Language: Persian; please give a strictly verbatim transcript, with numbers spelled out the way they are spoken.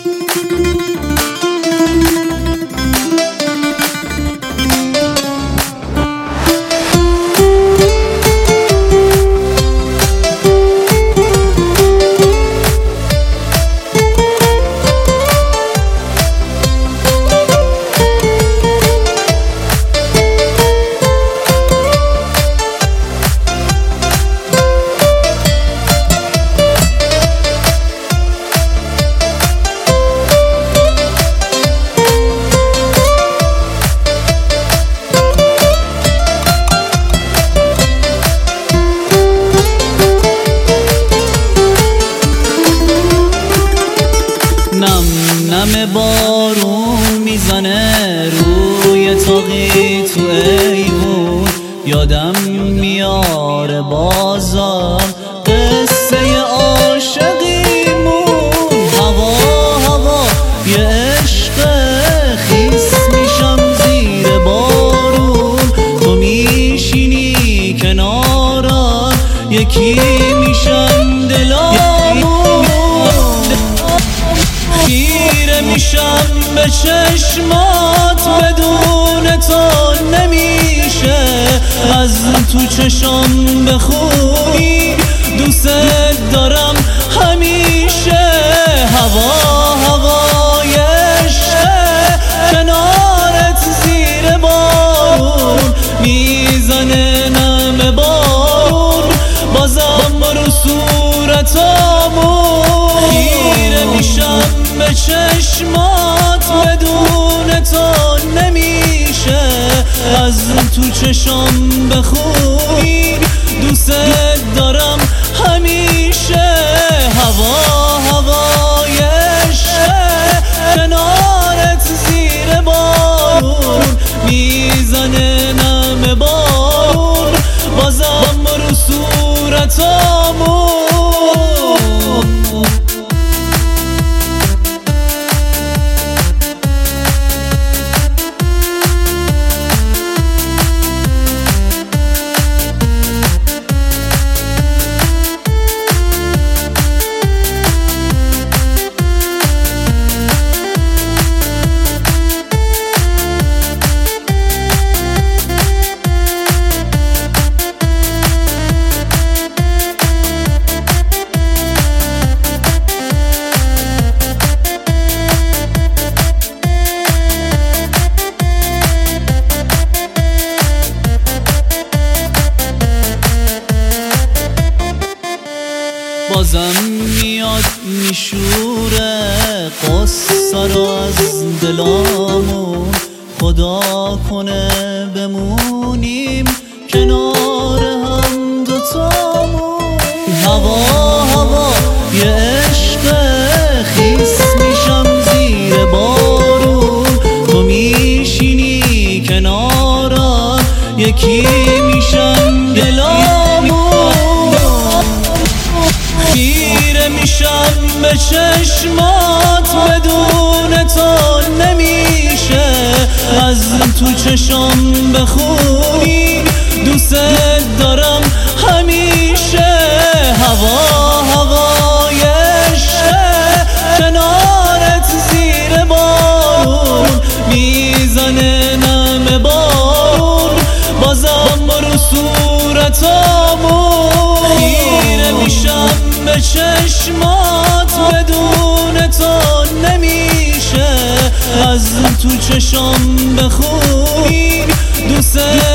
نم نم بارون میزنه روی تاقی تو ایوون، یادم میاره بازم قصه عاشقیمون. هوا هوا یه عشق خیس میشم زیر بارون، تو میشینی کنارم یکی میشم دلامون. خیره میشم به چشمات بدون تو نمیشه، از تو چشم بخونی دوست دارم همیشه. هوا هوای عشق کنارت زیر بارون، میزنه نم بارون بازم رو صورتامون. خیره میشم به چشمات بدون تو نمیشه، از تو چشم بخونی دوست دارم همیشه. هوا هوای عشق کنارت زیر بارون، میزنه نم بارون بازم رو صورتامون. بازم میاد میشوره قصه رو از دلامون، خدا کنه بمونیم کنار هم دوتامون. هوا هوا یه عشق خیس میشم زیر بارون، تو میشینی کنارم یکی میشم دلامون. خیره میشم به چشمات بدون تو نمیشه، از تو چشم بخونی دوست دارم همیشه. هوا هوای عشق کنارت زیر بارون، میزنه نم بارون بازم رو صورتامون. خیره میشم به چشمات بدون تو نمیشه، از تو چشم بخونی دوست